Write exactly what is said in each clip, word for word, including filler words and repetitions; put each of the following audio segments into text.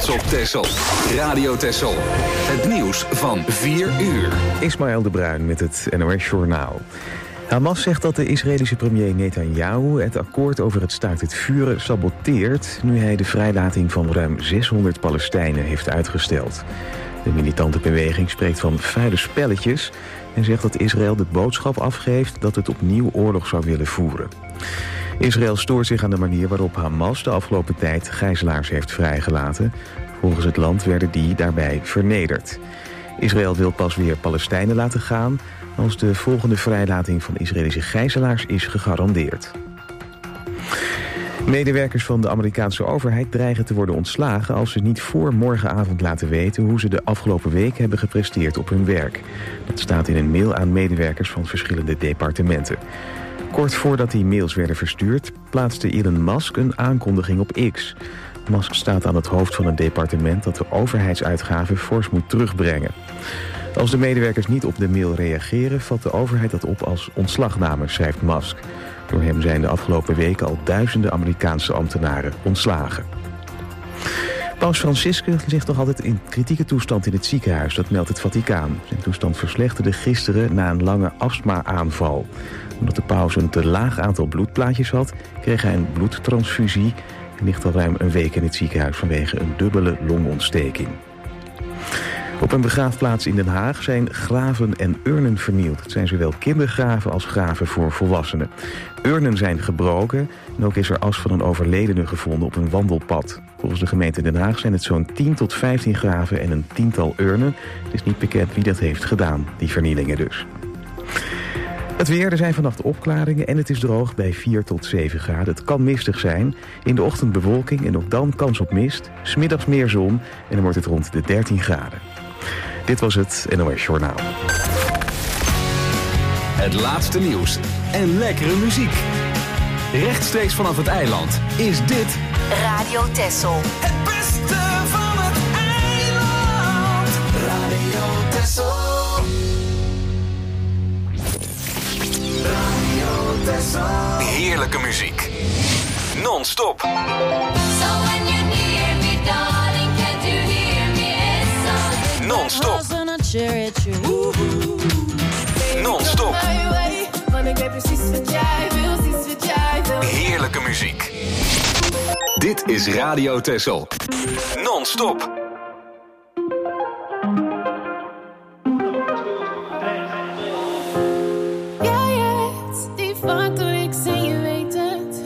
trots op Texel. Radio Texel. Het nieuws van vier uur. Ismaël de Bruin met het N O S Journaal. Hamas zegt dat de Israëlische premier Netanyahu het akkoord over het staakt het vuren saboteert, nu hij de vrijlating van ruim zeshonderd Palestijnen heeft uitgesteld. De militante beweging spreekt van vuile spelletjes en zegt dat Israël de boodschap afgeeft dat het opnieuw oorlog zou willen voeren. Israël stoort zich aan de manier waarop Hamas de afgelopen tijd gijzelaars heeft vrijgelaten. Volgens het land werden die daarbij vernederd. Israël wil pas weer Palestijnen laten gaan als de volgende vrijlating van Israëlische gijzelaars is gegarandeerd. Medewerkers van de Amerikaanse overheid dreigen te worden ontslagen als ze niet voor morgenavond laten weten hoe ze de afgelopen week hebben gepresteerd op hun werk. Dat staat in een mail aan medewerkers van verschillende departementen. Kort voordat die mails werden verstuurd, plaatste Elon Musk een aankondiging op X. Musk staat aan het hoofd van een departement dat de overheidsuitgaven fors moet terugbrengen. Als de medewerkers niet op de mail reageren, vat de overheid dat op als ontslagname, schrijft Musk. Door hem zijn de afgelopen weken al duizenden Amerikaanse ambtenaren ontslagen. Paus Franciscus ligt nog altijd in kritieke toestand in het ziekenhuis, dat meldt het Vaticaan. Zijn toestand verslechterde gisteren na een lange astma-aanval. Omdat de paus een te laag aantal bloedplaatjes had, kreeg hij een bloedtransfusie en ligt al ruim een week in het ziekenhuis vanwege een dubbele longontsteking. Op een begraafplaats in Den Haag zijn graven en urnen vernield. Het zijn zowel kindergraven als graven voor volwassenen. Urnen zijn gebroken en ook is er as van een overledene gevonden op een wandelpad. Volgens de gemeente Den Haag zijn het zo'n tien tot vijftien graven en een tiental urnen. Het is niet bekend wie dat heeft gedaan, die vernielingen dus. Het weer, er zijn vannacht opklaringen en het is droog bij vier tot zeven graden. Het kan mistig zijn. In de ochtend bewolking en ook dan kans op mist. 's Middags meer zon en dan wordt het rond de dertien graden. Dit was het N O S Journaal. Het laatste nieuws en lekkere muziek. Rechtstreeks vanaf het eiland is dit Radio Texel. Het beste van het eiland. Radio Texel. Radio Texel. heerlijke muziek. Non-stop. So when you're near me, darling, can't you hear me? Non-stop. Non-stop. Heerlijke muziek. Dit is Radio Texel. Non-stop. Ja, je hebt die factor, ik zie je weet het.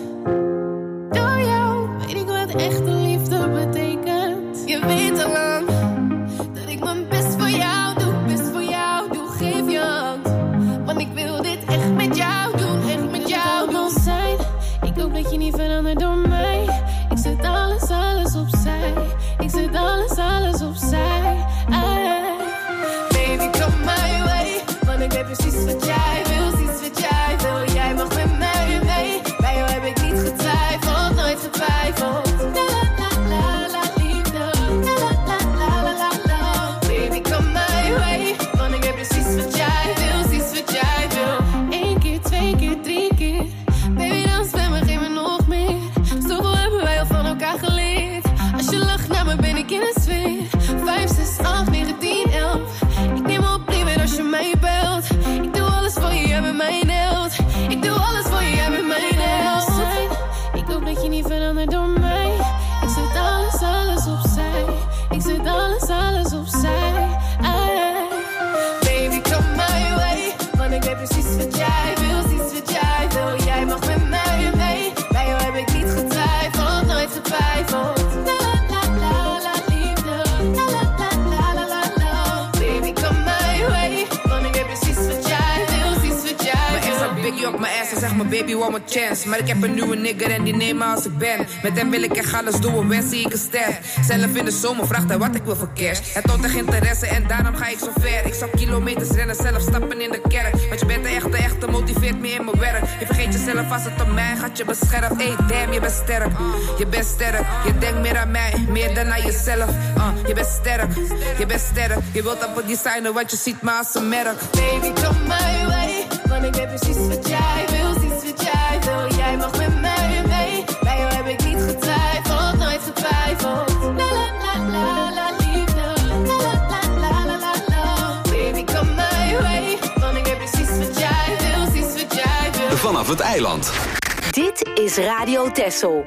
Door jou weet ik wat echte liefde betekent. Je weet al lang dat ik mijn best voor jou doe, best voor jou doe, geef je hand. Want ik wil dit echt met jou doen, echt met jou doen zijn. Ik hoop dat je niet verandert door mij. Ik zet alles, alles opzij. Ik zet alles, alles opzij. Ay. Baby, come my way. Want ik weet precies wat jij wil, precies wat jij wil. Jij mag met mij mee. Bij jou heb ik niet getwijfeld, nooit getwijfeld. La la la la liefde. La la la la la la. Baby, come my way. Want ik weet precies wat jij wil, precies wat jij wil. Eén keer, twee keer, drie keer. Baby, dan spel me, geef me nog meer. Zoveel hebben wij al van elkaar geleerd. Als je lacht naar me, ben ik in een sfeer. Vijf, zes, acht, negen, tien, elf. Ik neem op liever als je mij belt. Ik doe alles voor je, jij bent mijn held. Ik doe alles voor je, jij bent mijn held. Ik hoop dat je niet verandert door mij. Ik zet alles, alles opzij. Ik zet alles, alles opzij. Ay. Baby, come my way. Want ik weet precies wat jij wil, precies wat jij wil. Jij mag met mij mee. Bij jou heb ik niet getwijfeld, nooit getwijfeld. La la la la liefde. La la la la la la. Baby, come my way. Want ik weet precies wat jij wil, precies wat jij wil. Mijn ex had biggie op mijn ass en zegt mijn baby one more chance. Maar ik heb een nieuwe nigger en die neemt me als ik ben. Met hem wil ik echt alles doen, wens zie ik een ster. Zelf in de zomer vraagt hij wat ik wil voor cash. Hij toont echt interesse en daarom ga ik zo ver. Ik zou kilometers rennen, zelf stappen in de kerk. Want je bent de echte, echte, motiveert me in mijn werk. Je vergeet jezelf als het om mij gaat, je beschermt. Hey damn, je bent sterk, je bent sterk. Je denkt meer aan mij, meer dan aan jezelf. uh, Je bent sterk, je bent sterk. Je wilt op het designen, want je ziet me als een merk. Baby, come my way. Want ik weet precies wat jij wil, precies wat jij wil. Jij mag met mij mee. Bij jou heb ik niet getwijfeld, nooit getwijfeld. La la la la vanaf het eiland. Dit is Radio Texel.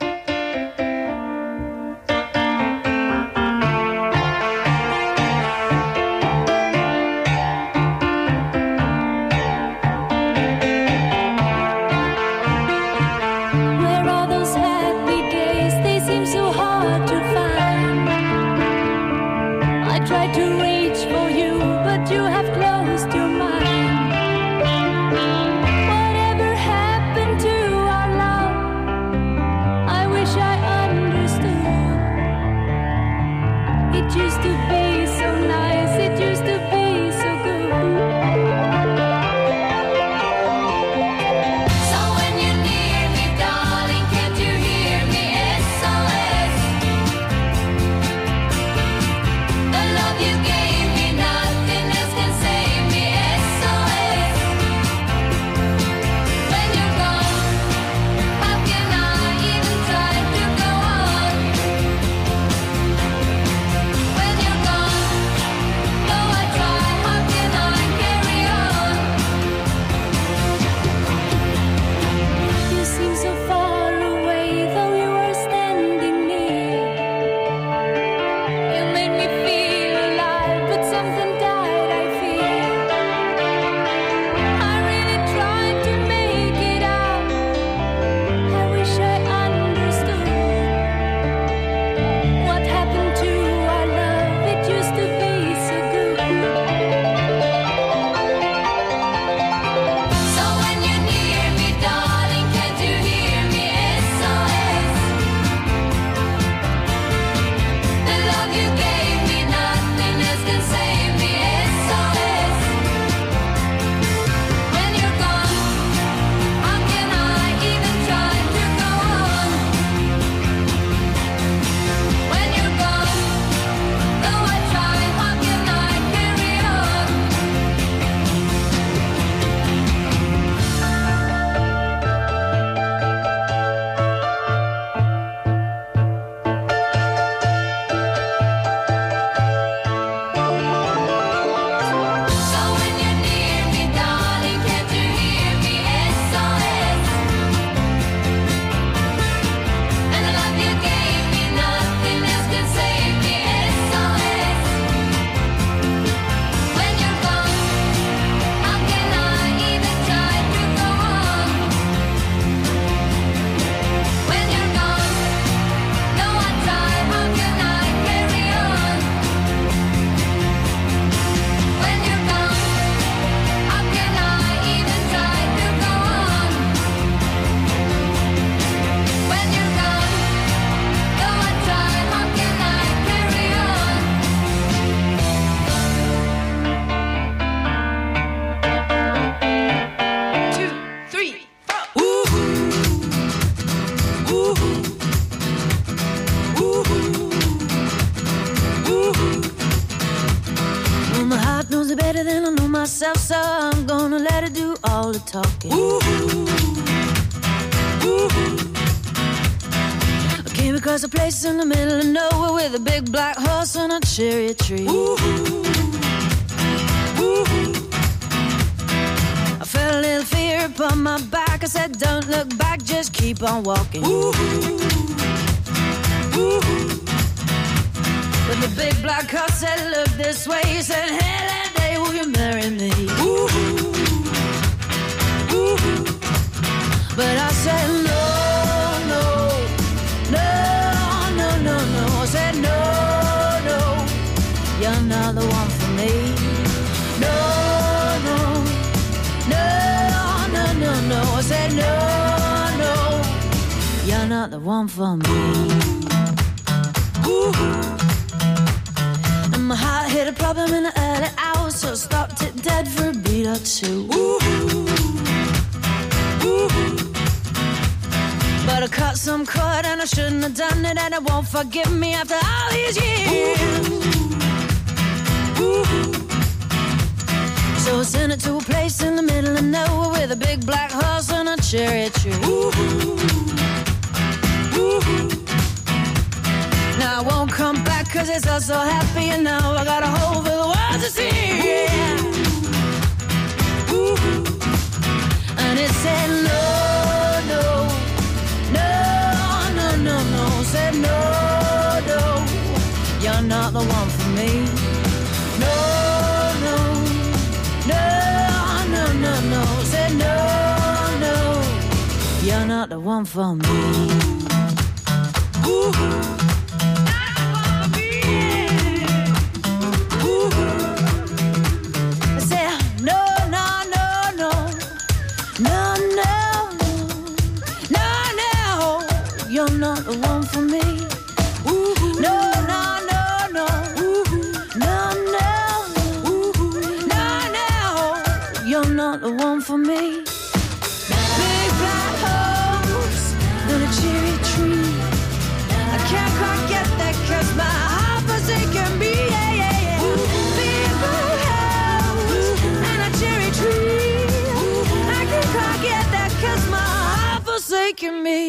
myself, so I'm gonna let her do all the talking. Ooh, ooh. I came across a place in the middle of nowhere with a big black horse and a cherry tree. Ooh, ooh. I felt a little fear upon my back. I said, don't look back, just keep on walking. Ooh, ooh. When the big black horse said, look this way, he said, hey, that day will you marry me? Ooh, ooh. But I said, no, no, no, no, no, no. I said, no, no, you're not the one for me. No, no, no, no, no, no. I said, no, no, you're not the one for me. Ooh. My heart hit a problem in the early hours, so I stopped it dead for a beat or two. Ooh, ooh. But I cut some cord and I shouldn't have done it, and it won't forgive me after all these years. Ooh, ooh. So I sent it to a place in the middle of nowhere with a big black horse and a cherry tree. Ooh, ooh. Now I won't come back cause it's all so happy, and now I got a hole for the world to see. Yeah. Ooh. And it said no, no, no, no, no, no. Said no, no, you're not the one for me. No, no, no, no, no, no. Said no, no, you're not the one for me. Ooh. Not the one for me. Ooh, no, no, no, no. Ooh, no, no. Ooh, no, no. You're not the one for me. Big black holes and a cherry tree. I can't quite get that 'cause my heart forsaken me. Yeah, yeah, yeah. Big black holes and a cherry tree. I can't quite get that 'cause my heart forsaken me.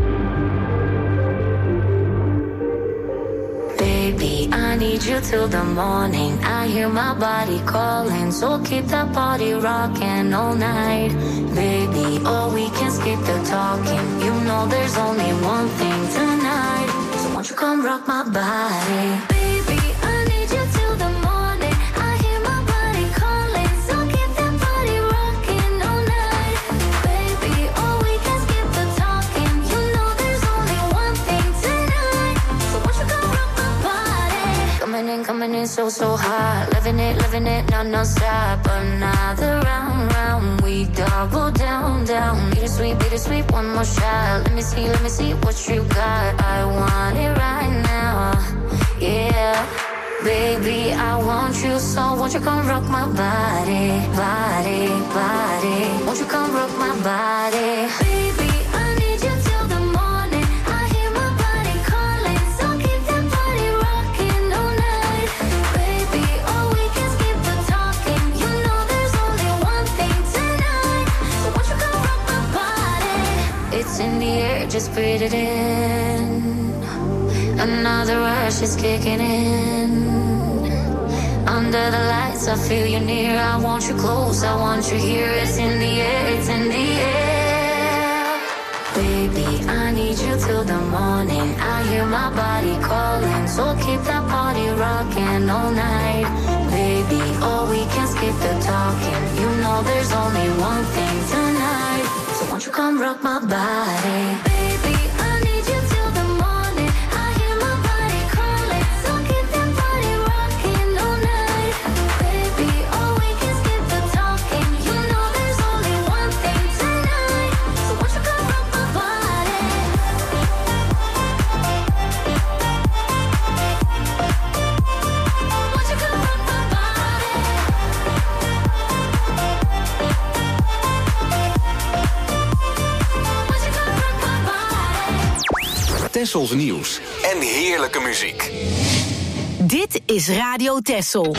I need you till the morning. I hear my body calling, so keep that body rocking all night. Baby, oh, we can skip the talking. You know there's only one thing tonight. So won't you come rock my body? Baby, I need you till the morning. I hear my body calling, so keep that body rocking all night. Baby, oh, we can skip the talking. You know there's only one thing tonight. So won't you come rock my body? Coming in, coming in so, so hot. Living it, living it, non, non-stop. Another round, round. We double down, down. Bittersweet, bittersweet, one more shot. Let me see, let me see what you got. I want it right now. Yeah. Baby, I want you so. Won't you come rock my body, body, body? Won't you come rock my body? Baby, I need you till the morning. I hear my body calling, so keep that body rocking all night. Baby, oh, we can skip the talking. You know there's only one thing tonight. So won't you come rock my body? It's in the air, just breathe it in. Another rush is kicking in. Under the lights, I feel you near. I want you close, I want you here. It's in the air, it's in the air. Baby, I need you till the morning. I hear my body calling, so keep that body rocking all night. Baby, oh, we can skip the talking. You know there's only one thing tonight. So won't you come rock my body? Baby, I need you till the morning. I hear my body calling, so keep that body rocking all night. Baby, oh, we can skip the talking. You know there's only one thing tonight. So won't you come rock my body? Won't you come rock my body? Won't you come rock my body? Tessels nieuws en heerlijke muziek. Dit is Radio Tessel.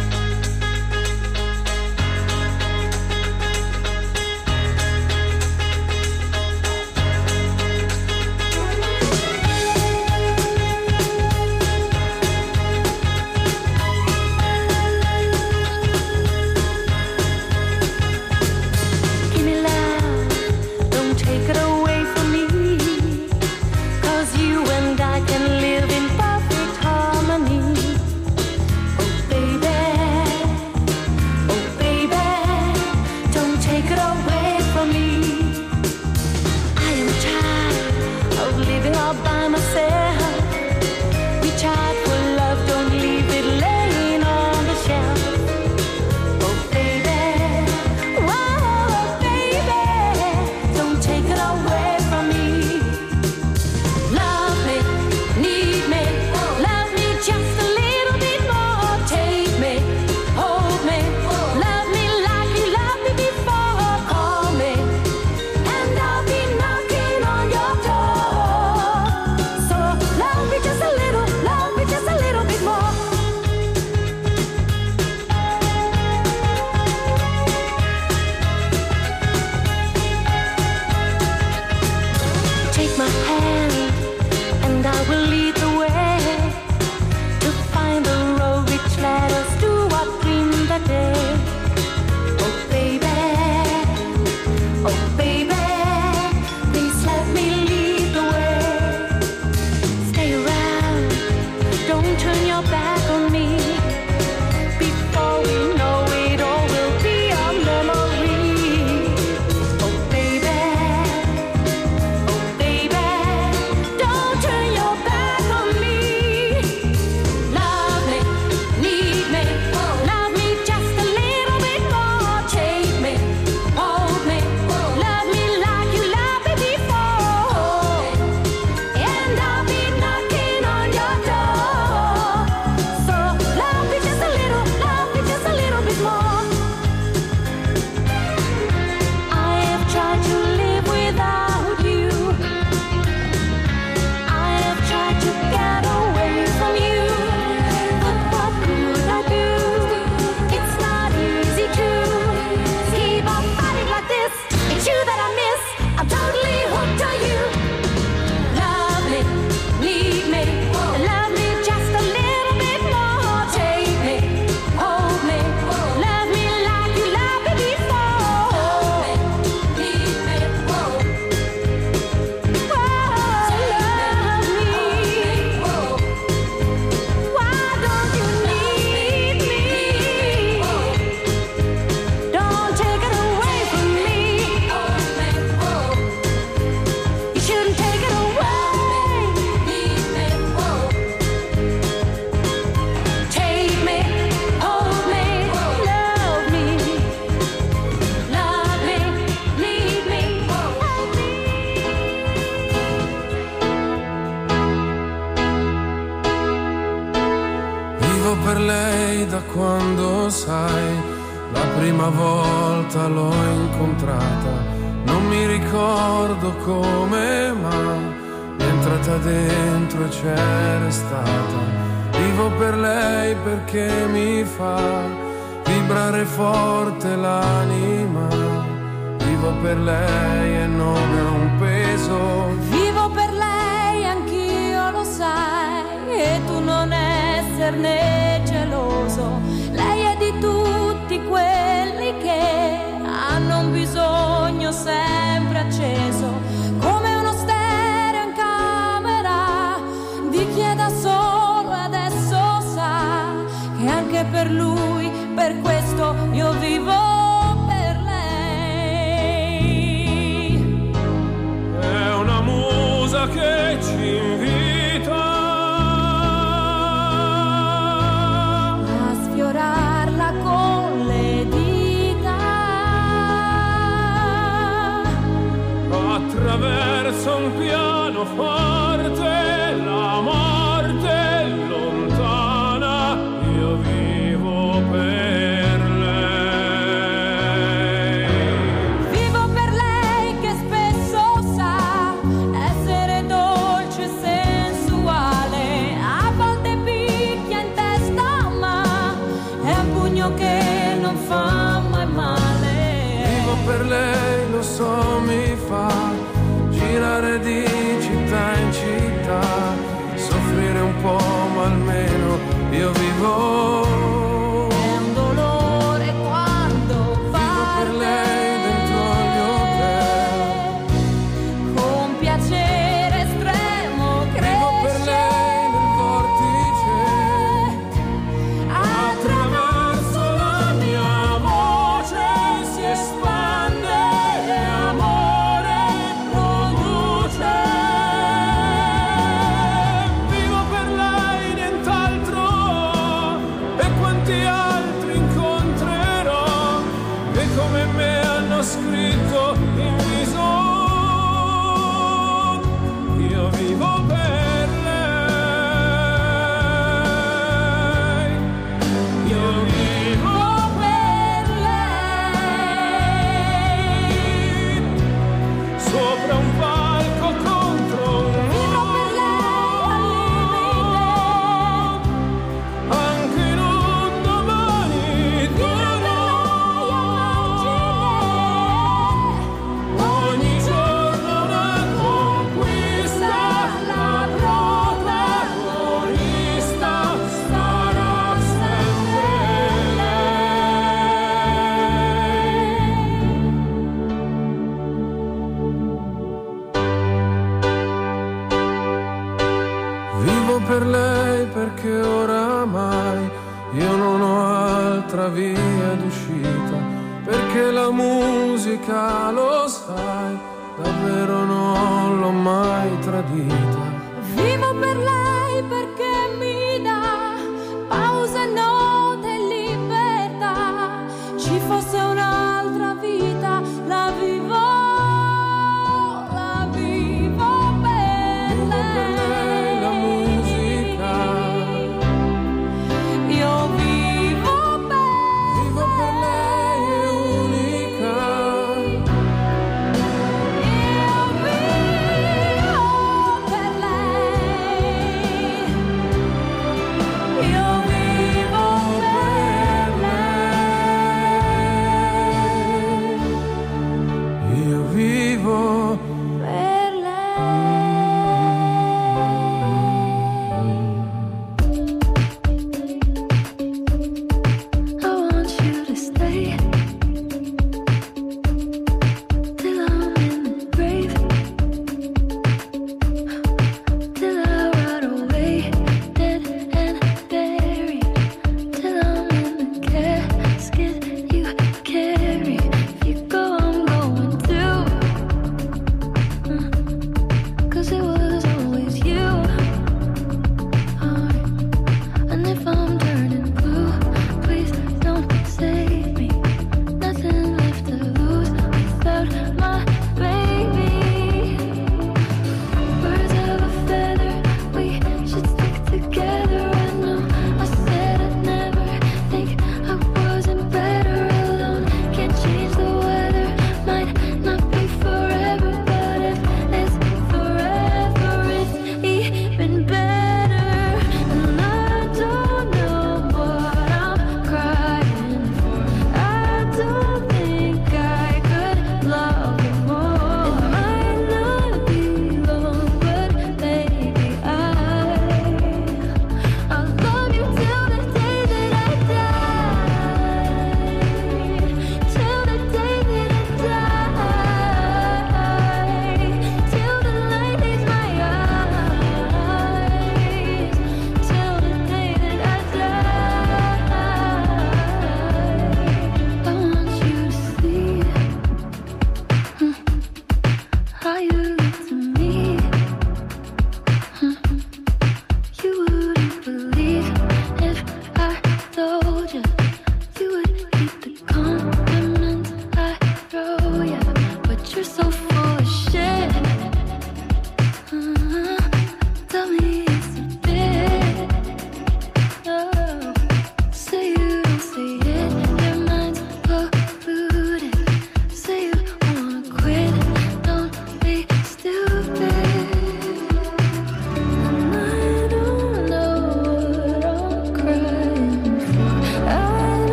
Give me love, don't take it away from me. 'Cause you and I can live in perfect harmony. Oh baby, Vivo per lei da quando, sai, la prima volta l'ho incontrata. Non mi ricordo come, ma è entrata dentro e c'è restata. Vivo per lei perché mi fa vibrare forte l'anima. Vivo per lei e non è un peso. Vivo per lei, anch'io lo sai, e tu non esserne geloso. Lei è di tutti quelli che hanno un bisogno sempre acceso, come uno stereo in camera di chi è da solo e adesso sa che anche per lui, per questo io vivo. Che ci invita a sfiorarla con le dita attraverso un pianoforte, la morte è lontana, io vivo per lei. Vivo per lei che spesso sa essere dolce e sensuale, a volte picchia in testa ma è un pugno che non fa mai male. Vivo per lei, lo so, mi fa girare di città in città, soffrire un po' ma almeno io vivo. È un dolore quando va per lei dentro gli hotel, con piacere estremo cresce. vivo per lei nel vortice, attraverso la mia voce si espande e amore produce. Vivo per lei, nient'altro, e quanti altri incontrerò che come me hanno scritto in viso. Io vivo per lei, io vivo per lei, sopra un palco contro un Vivo per lei anche in un domani duro. Ogni giorno una conquista, la protagonista sarà sempre lei. Vivo per lei perché oramai io non ho altra via d'uscita, perché la musica, lo sai, davvero non l'ho mai tradita. Vivo per lei perché mi dà pause, note e libertà. Ci fosse un'altra vita, la vivo, la vivo per Vivo per lei la musica, Io vivo per vivo per lei è unica. Io vivo per lei.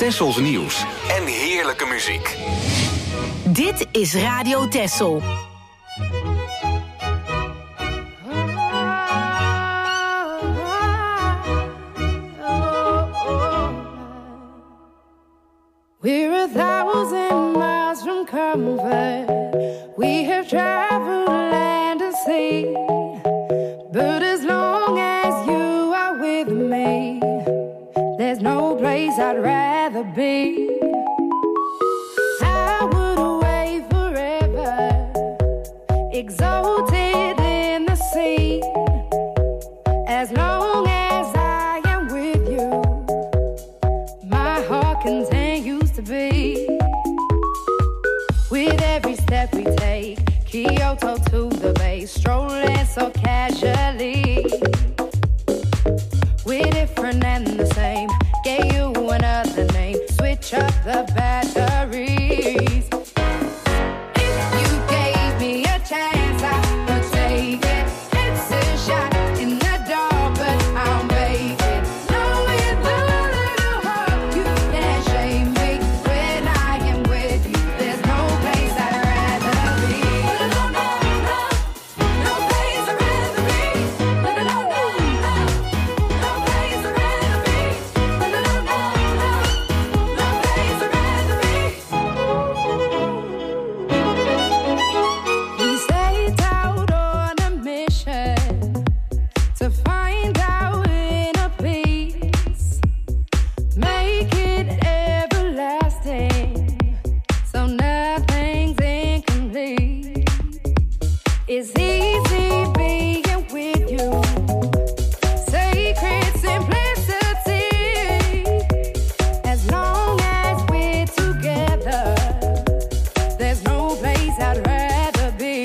Tessels nieuws en heerlijke muziek. Dit is Radio Tessel. We're a thousand miles from comfort. We have traveled land and sea. But as long as you are with me, there's no place I'd rather be. I would away forever, exalted in the sea. As long as I am with you, my heart continues to beat. With every step we take, Kyoto to the bay, strolling so casually. We're different and the same, gave you another name, switch up the batteries. If you gave me a chance, I would take it. It's a shot in the dark, but I'll make it. Knowing the little heart, you can't shame me. When I am with you, there's no place I'd rather be. No, no, no, no place I'd rather be. No, no, no, no, no place I'd rather be. No, no, no, no, no place I'd rather be. We set out on a mission to find our inner peace, make it everlasting, so nothing's incomplete. It's easy being with you, sacred simplicity. As long as we're together, there's no place I'd rather be.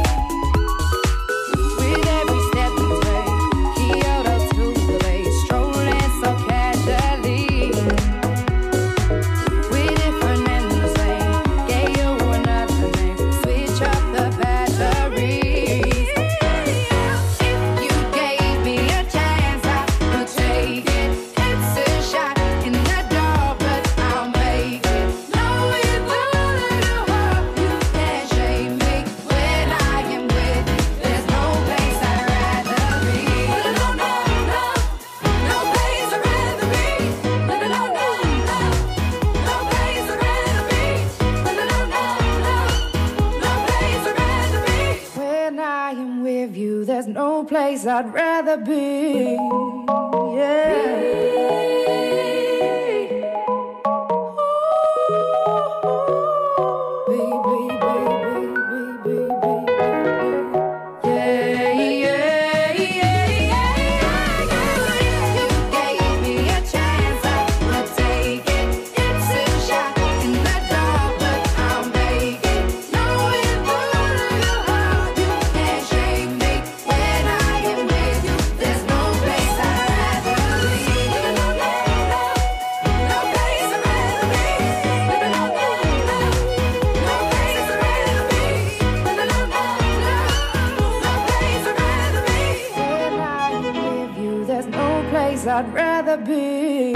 With every step we take, Kyoto to the bay, strolling so casually. We're different and the same, gave you another name, switch up the batteries. If you gave me a chance, I would take it. It's a shot in the dark, but I'll make it. Knowing the little heart, you can't shame me. When I am with you, there's no place I'd rather be. No, no, no, no place I'd rather be. No, no, no, no, no place I'd rather be. No, no, no, no, no place I'd rather be. When I am with you, there's no place I'd rather be. I'd rather be.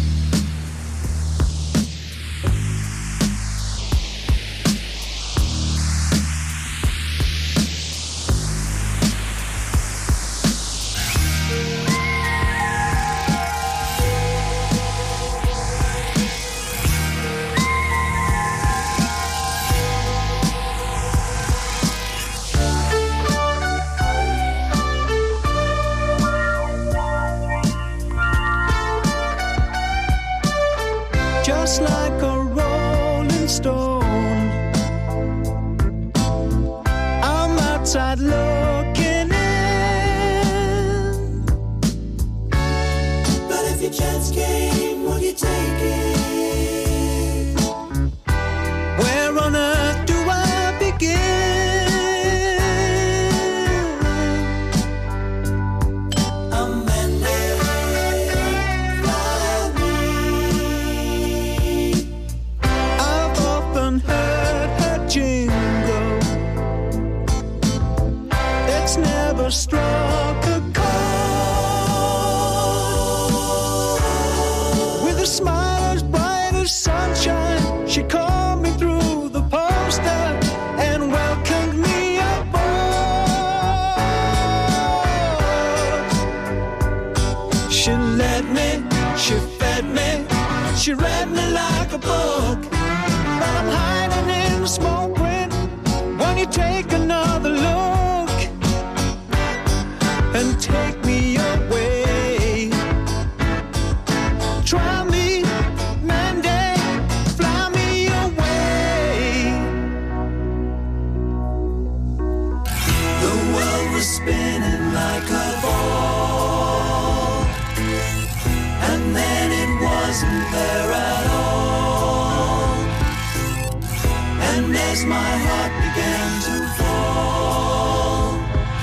Just like a rolling stone, I'm outside looking in. But if your chance came, would you take it? Where on earth do I begin? A mandate for me. I've often heard her jingle. It's never struck a chord with a smile as bright She read me like a book, but I'm hiding in the small print. Won't you take another look and take me away? Try me, Monday, fly me away. The world was spinning like a ball, and then it wasn't there at all. And as my heart began to fall,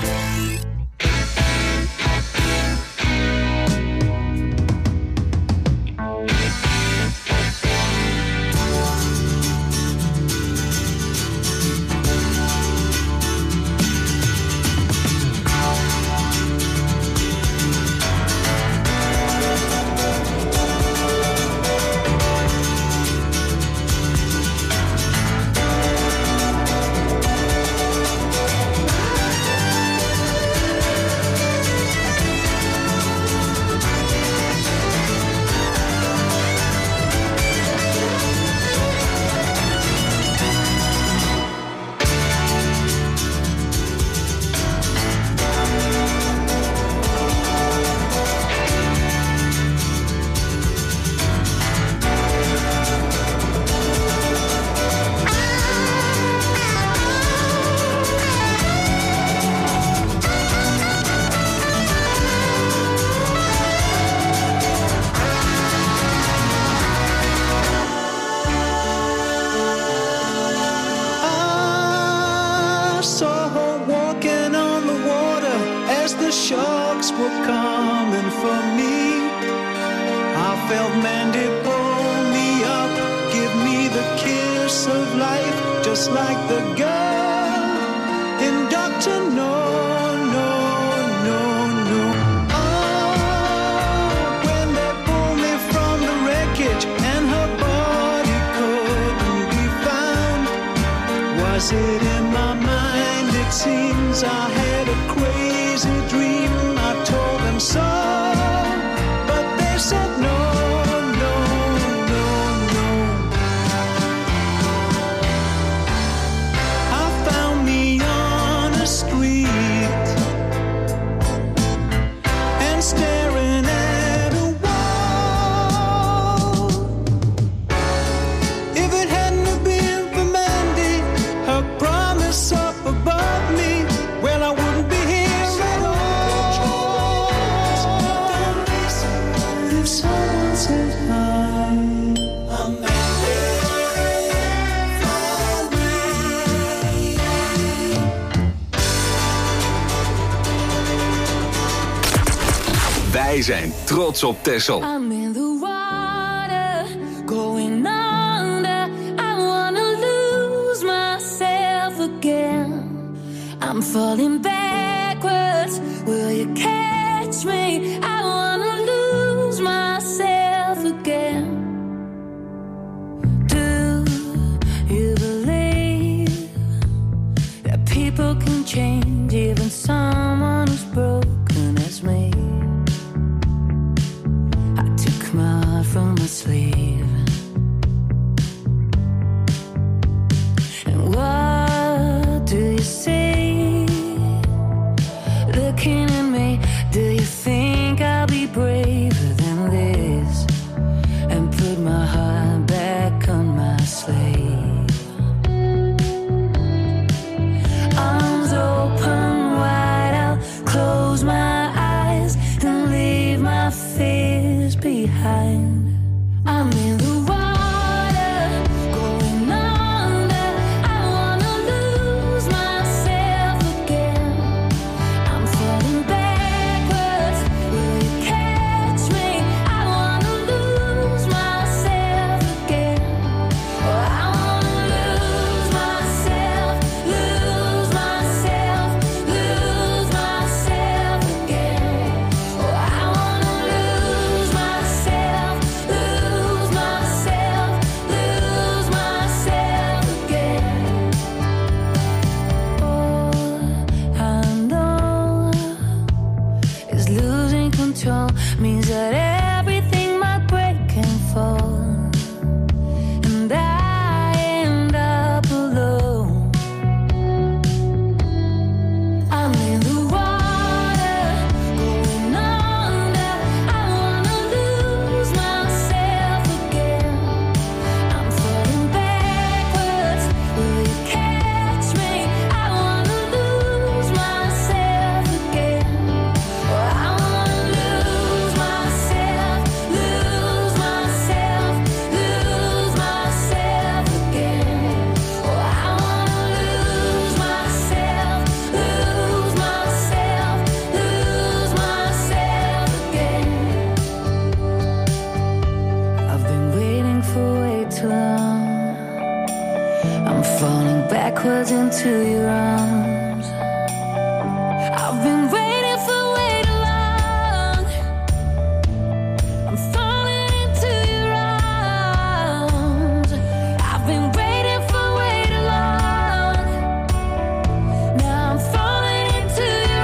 Wij zijn trots op Texel. I'm in the water, going under. I wanna lose myself again. I'm falling backwards. Will you catch me? I wanna lose myself again. Do you believe that people can change, even someone who's broken as me? My heart from my sleeve. And what do you see? Looking at me, do you think I I'm falling backwards into your arms. I've been waiting for way too long. I'm falling into your arms. I've been waiting for way too long. Now I'm falling into your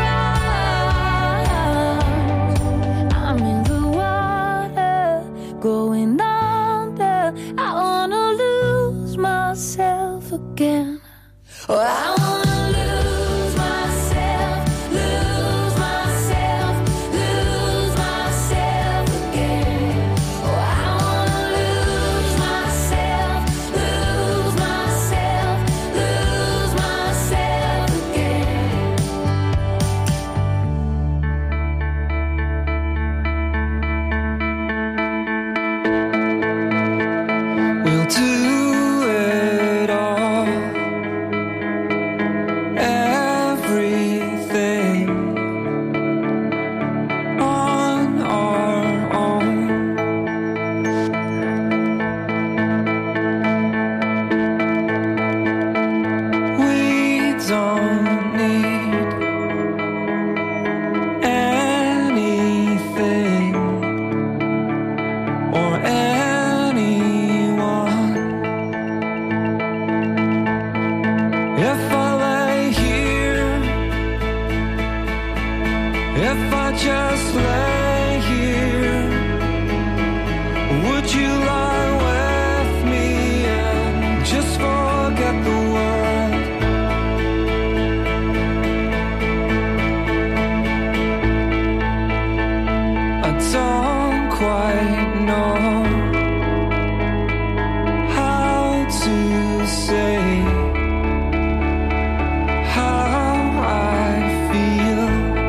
arms. I'm in the water, going under. I wanna lose myself again. Oh, I wanna lose myself, lose myself, lose myself again. Oh, I wanna lose myself, lose myself, lose myself again. We'll do it all, everything on our own. We don't need anything or anyone. If I lay here, if I just lay here, would you lie with me and just forget the world? I don't quite know how to say how I feel.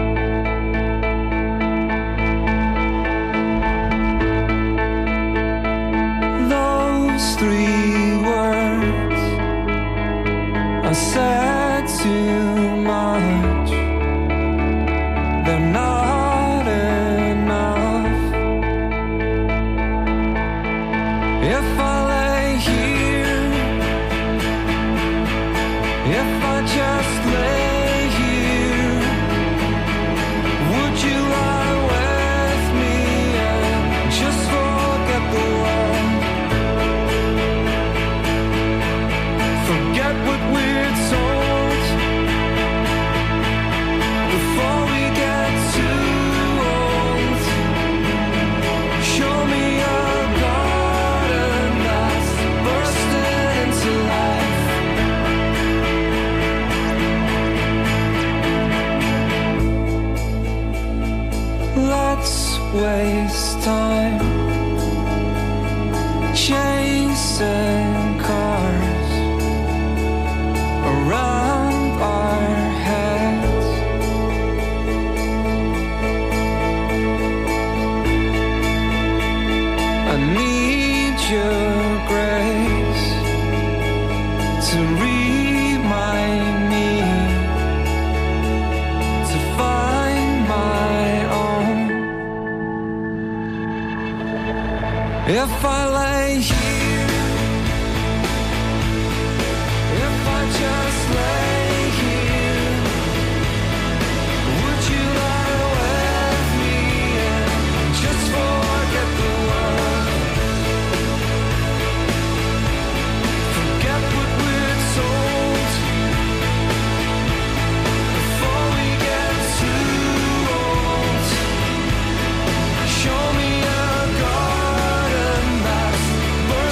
Those three words I said too much. They're not enough. If I lay here, if I just lay here, would you lie with me and just forget the world? Forget what we're told before we get too old. Show me a garden that's bursting into life. Let's waste time chasing cars around our heads. I need your grace to remind me to find my own. If I lay here, if I just lay here, would you lie with me and just forget the world? Forget what we're told before we get too old. Show me a garden that's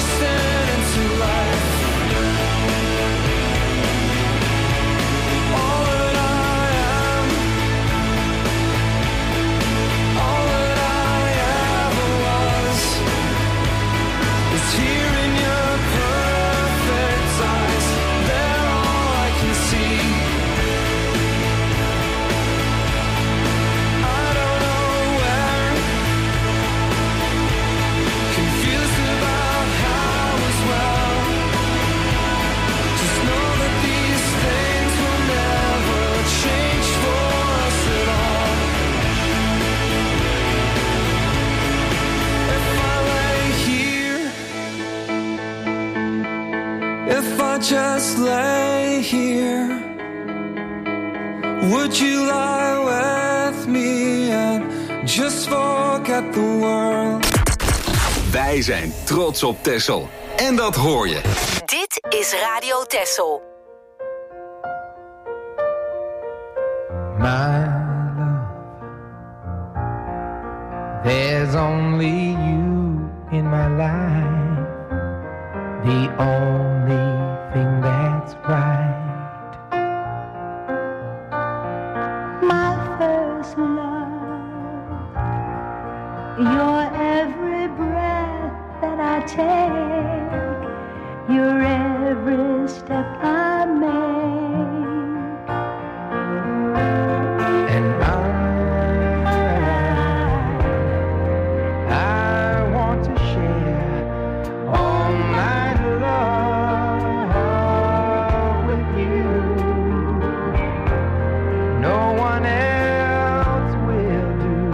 just lay here? Would you lie with me and just forget the world? Wij zijn trots op Texel. En dat hoor je. Dit is Radio Texel. My love, there's only you in my life, the only thing that's right. My first love, your every breath that I take, your every step I make. And I, I want to share all my love with you. No one else will do.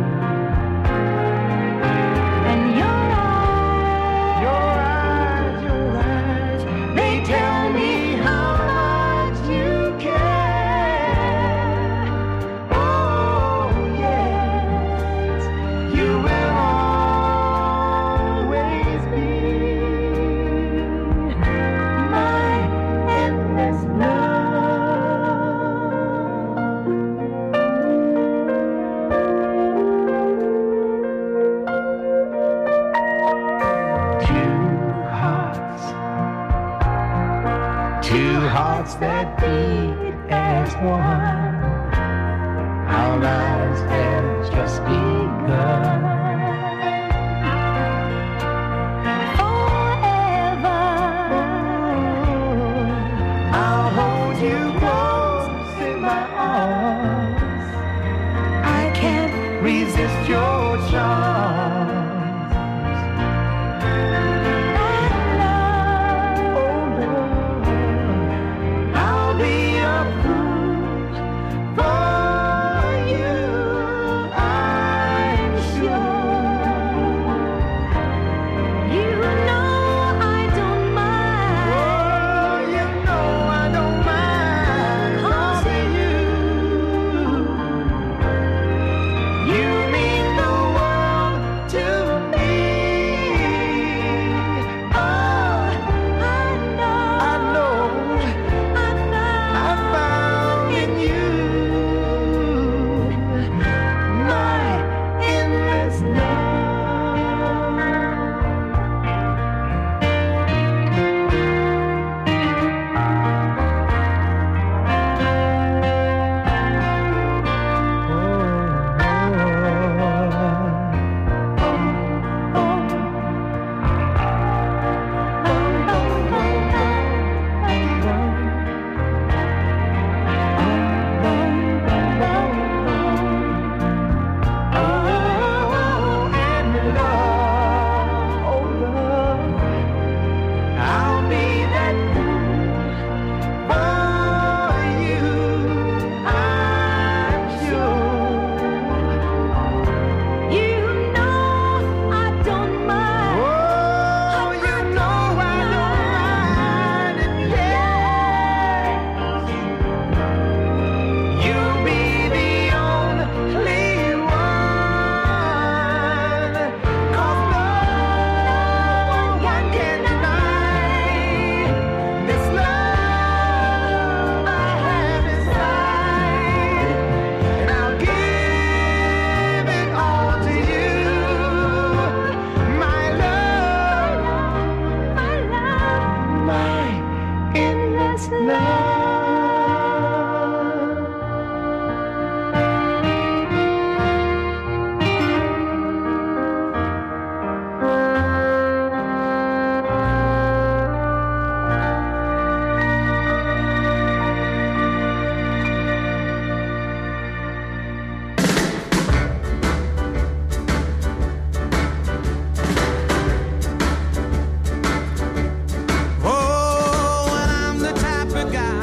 And your eyes, Your eyes, your eyes, they tell me how much you care. oh yes, you will always be My endless two hearts, two hearts that beat as one. Our lives have just begun. forever. I'll hold you close in my arms. I can't resist your charms. Oh Lord, I'll be a fool for you, I'm sure. You know I don't mind. Oh, you know I don't mind causing you. You mean the world to me. Oh, I know, I know I I found in you my endless love. Oh, and love, oh love, I'll be that fool for you, I'm sure. You know I don't mind. Oh, you know I don't mind it, yes. You'll be the only one, 'cause no one can deny this love I have inside, and I'll give it all to you, my love, My love, my endless love. Oh, and I'm the type of guy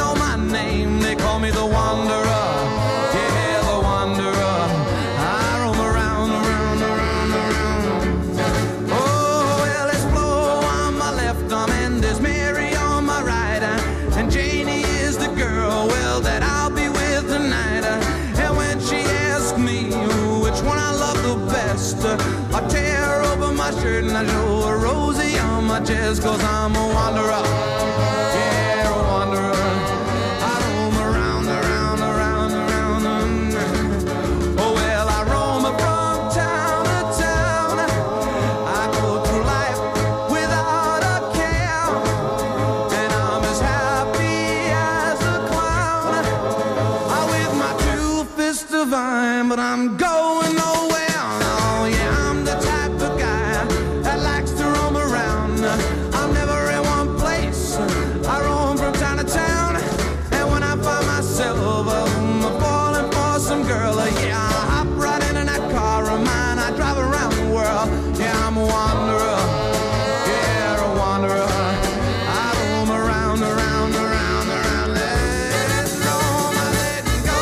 know my name. They call me the Wanderer. Yeah, the Wanderer. I roam around, around, around, around. Oh, well, there's Flo on my left arm and there's Mary on my right. And Janie is the girl, well, that I'll be with tonight. And when she asks me which one I love the best, I tear open my shirt and I show her Rosie on my chest. Cause I'm a wanderer, yeah, a wanderer. I roam around, around, around, around. Oh well, I roam from town to town. I go through life without a care, and I'm as happy as a clown. I with my two fists divine, but I'm going nowhere. Oh yeah, I'm the type of guy that likes to roam around. I'm never in one place. I roam from town to town, and when I find myself um, falling for some girl, uh, yeah, I hop right into that car of mine. I drive around the world. Yeah, I'm a wanderer. Yeah, a wanderer. I roam around, around, around, around. Let it go, my let it go.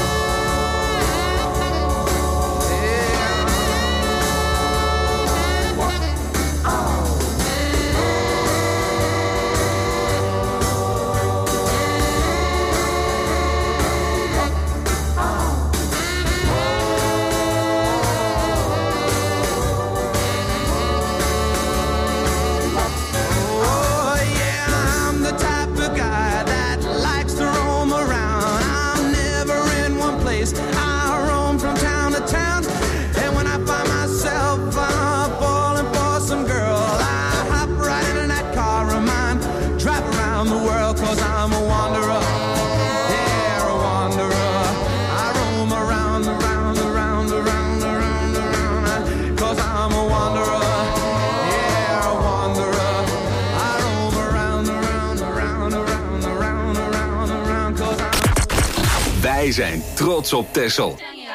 Oh yeah, I'm the type of guy that likes to roam around. I'm never in one place. I roam from town to town, and when I find myself uh, falling for some girl, I hop right into that car of mine, drive around the world. Cause I'm a wanderer, yeah, a wanderer. I roam around, around, around, around, around, around. Cause I'm a wanderer, yeah, a wanderer. I roam around, around, around, around, around, around, around. Cause I'm Wij zijn trots op Texel.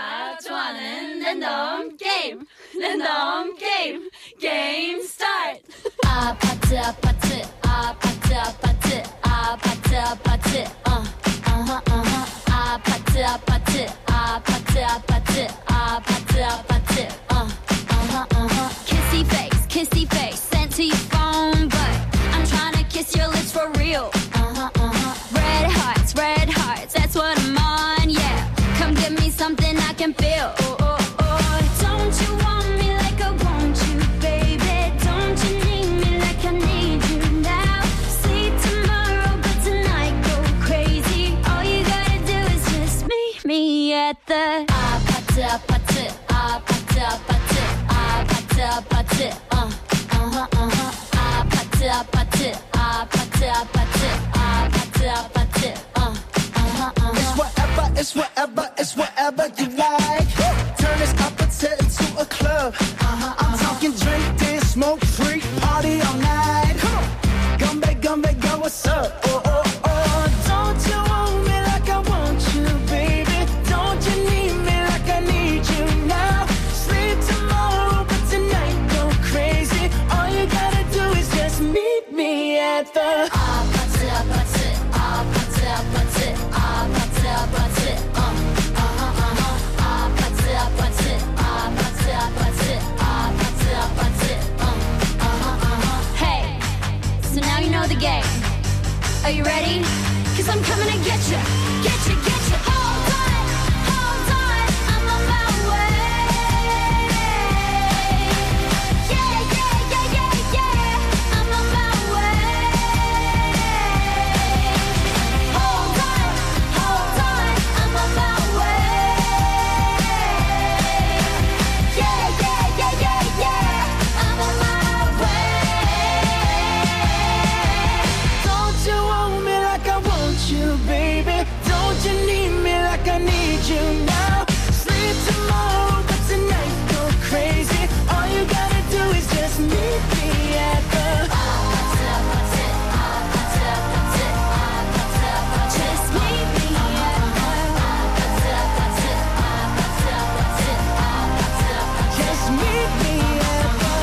Random game, random game, game start. Ah, pate, ah, pate, ah, pate, ah, pate, ah, pate, ah, pate, uh, uh-huh, uh-huh. Ah, pate, ah, pate, ah, pate, ah, pate, ah, pate, ah, pate, uh, uh-huh, uh-huh. Kissy face, kissy face, sent to your phone, but I'm trying to kiss your lips for real. Uh-huh, uh-huh. Red hearts, red hearts, that's what I'm on, yeah. Come give me something I can feel. Oh, oh, oh. Don't you want me like I want you, baby? Don't you need me like I need you now? Sleep tomorrow, but tonight go crazy. All you gotta do is just meet me at the ah pate ah pate ah pate ah pate ah pate ah pate uh uh-huh uh-huh ah pate ah pate ah pate ah pate ah pate ah pate uh uh-huh uh-huh. It's whatever, it's whatever, it's whatever you like. Turn this opposite into a club. Uh-huh, I'm uh-huh. talking drink, dance, smoke, freak, party all night. Come on, Gumbe, Gumbe, girl, what's up? Oh, oh, oh, don't you want me like I want you, baby? Don't you need me like I need you now? Sleep tomorrow, but tonight go crazy. All you gotta do is just meet me at the ah pate ah pate ah pate ah pate ah pate ah pate uh uh-huh uh-huh ah pate ah pate ah pate ah pate ah pate ah pate uh uh-huh uh-huh. Hey, so now you know the game. Are you ready? Cause I'm coming to get you, get you, get you. Hold on, hold on, I'm on my way. Yeah, yeah, yeah, yeah, yeah, I'm on my way. Hold on, hold on, I'm on my way. Yeah, yeah, yeah, yeah, yeah, I'm on my way. Don't you want me like I want you, baby? Don't you need me like I need you now? Sleep tomorrow, but tonight go crazy. All you gotta do is just meet me at the Just meet me at Just meet me at the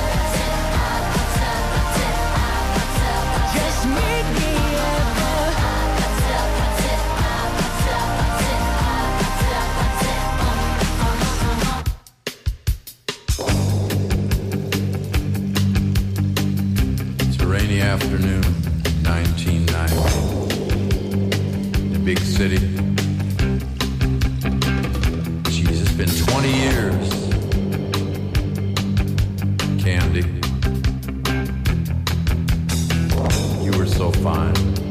Just meet me at the big city. Jeez, it's been twenty years. Candy, you were so fine.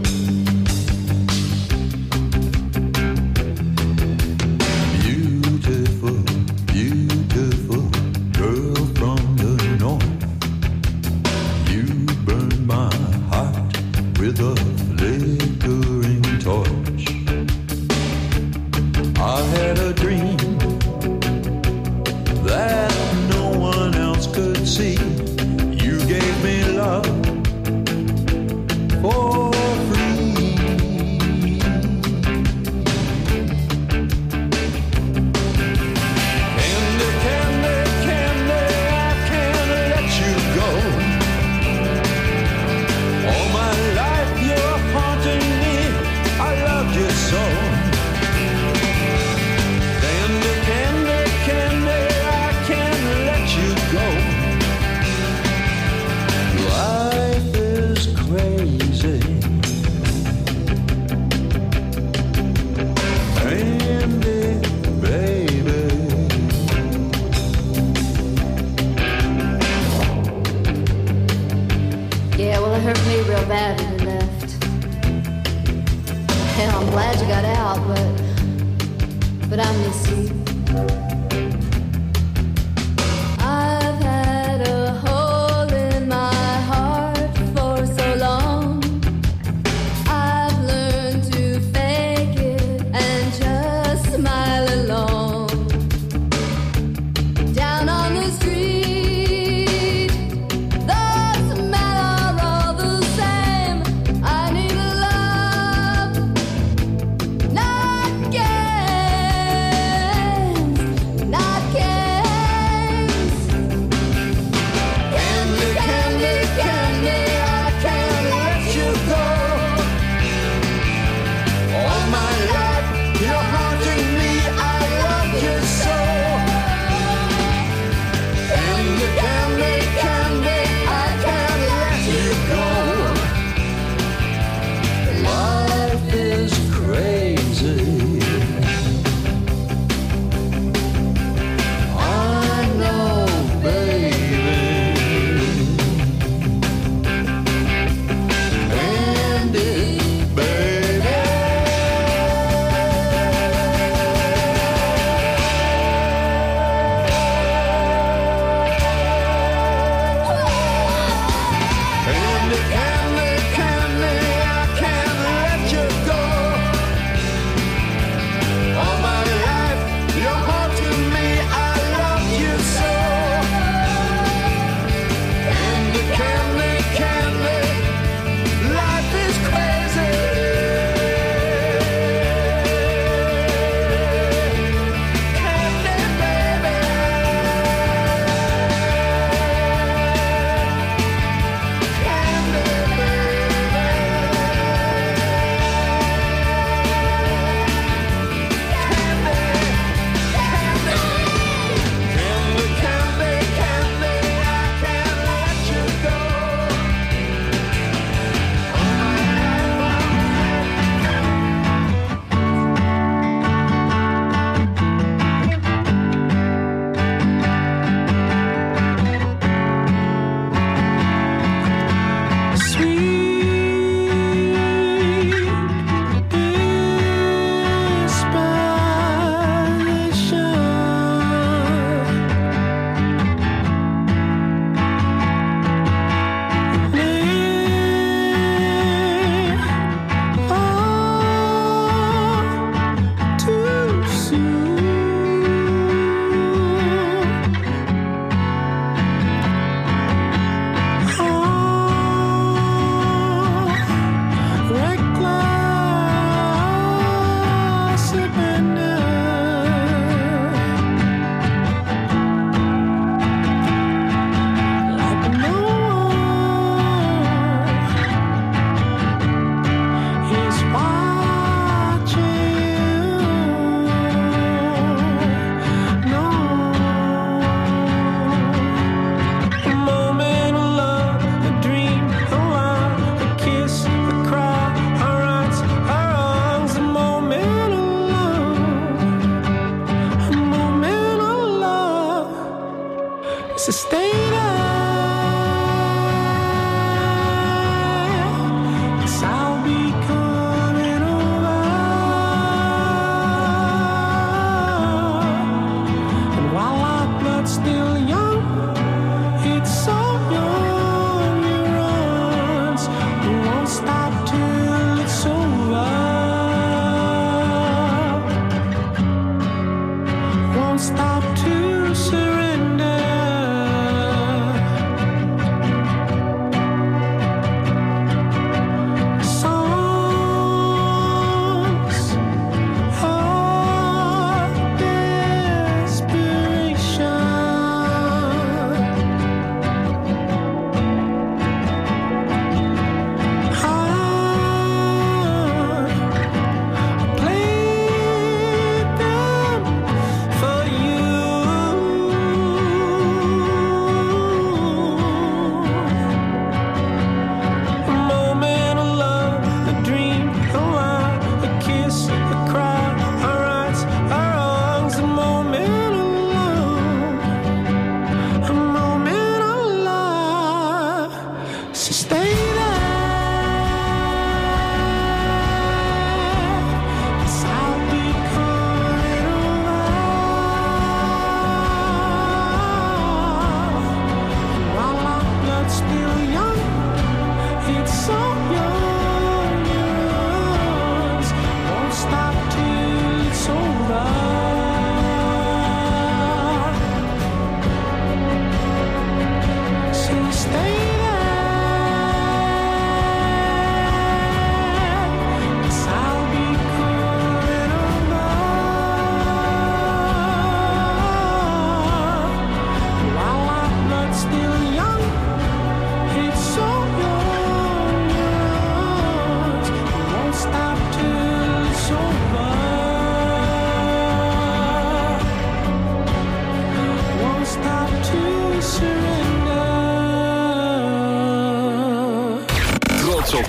Beautiful, beautiful girl from the north. You burned my heart with a flickering torch. I had a dream that no one else could see. You gave me love for free. Candy, candy, candy, I can't let you go. All my life you're haunting me. I loved you so. Candy, candy, candy, I can't let you go. Life is crazy. Candy, baby. Yeah, well, it hurt me real bad when you left. Hell, I'm glad you got out, but but I miss you. I've had a hole in my heart for so long. I've learned to fake it and just smile along. Down on the street, the smell are all the same. I need a love, not games.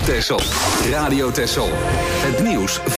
Texel. Radio Texel. Het nieuws